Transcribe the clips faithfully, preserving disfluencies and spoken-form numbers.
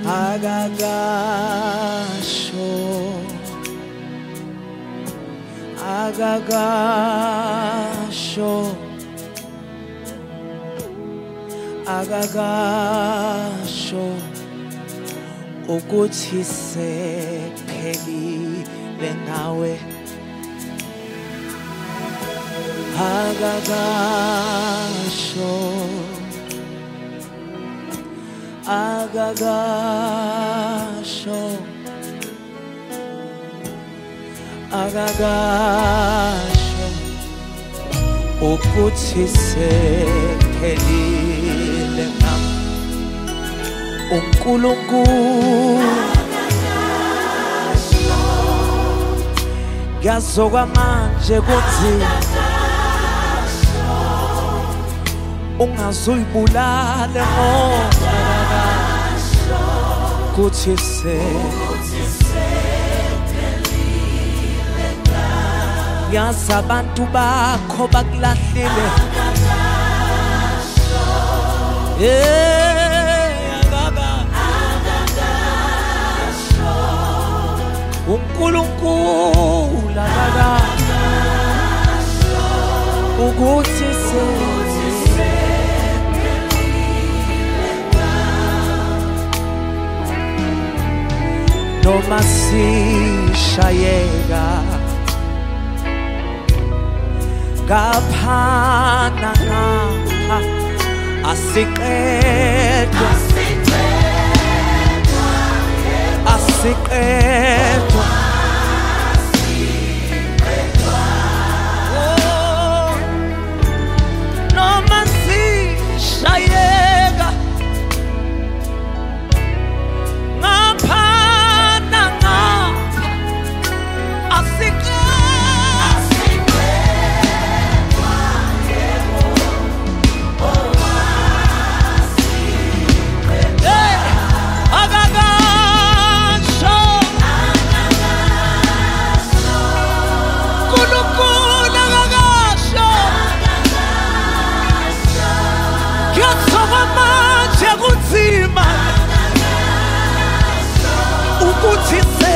Agagasho, agagasho, agagasho, ukuthi sephelile nawe. Agagasho, agagasho, agagasho, ukuthi sephelile nawe. uNkulunkulu ngiyazokwa manje kuthi ungazuyibulale ngoba kuthi sephelile nawe. Yazi abantu bakho bakulahlile. uNkulunkulu agagasho ukuthi sephelile nawe. Noma sishayeka ngaphana ngapha asiqedwa asiqedwa oh noma sishayeka ngaphana ngapha asiqedwa ukuthi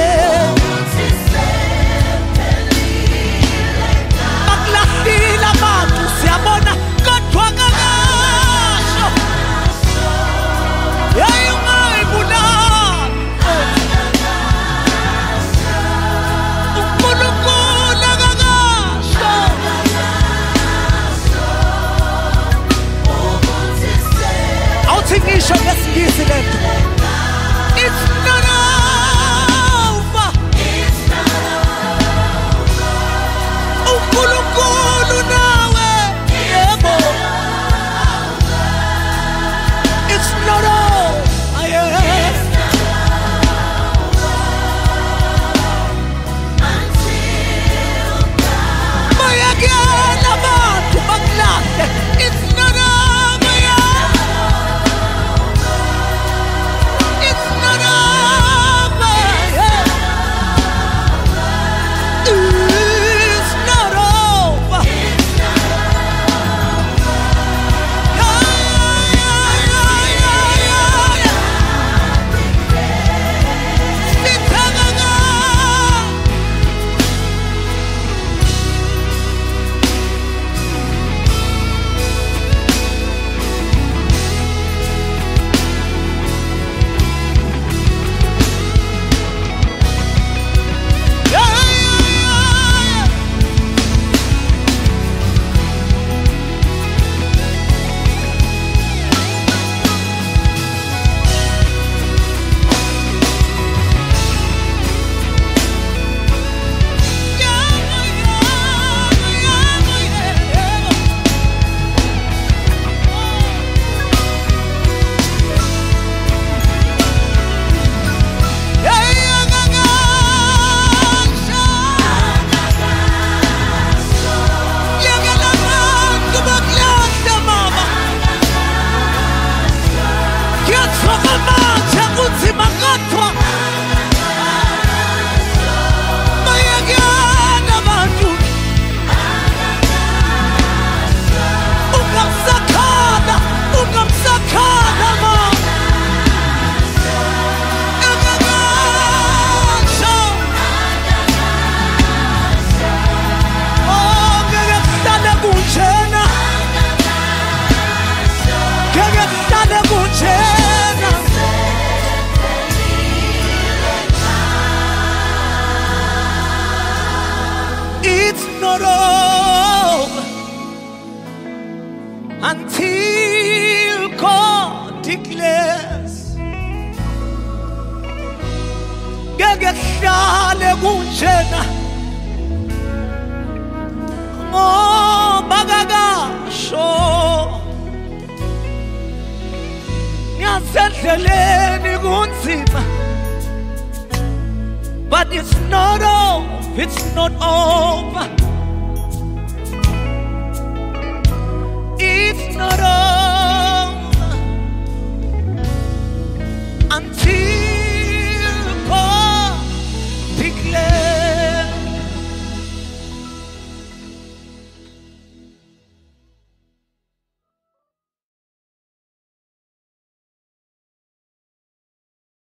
bakulahlile abantu siyabona kodwa agagasho yayi ungayibulali uNkulunkulu agagasho awuthi ngisho ngesingisi lento. It's not over. It's not over. uNkulunkulu nawe yebo. It's not over. It's not over until God. Bayakela abantu bakulahle. It's not over. It's not over. Shena ngoba kakasho ngasendleleni kunzima, but it's not over, it's not over, it's not over until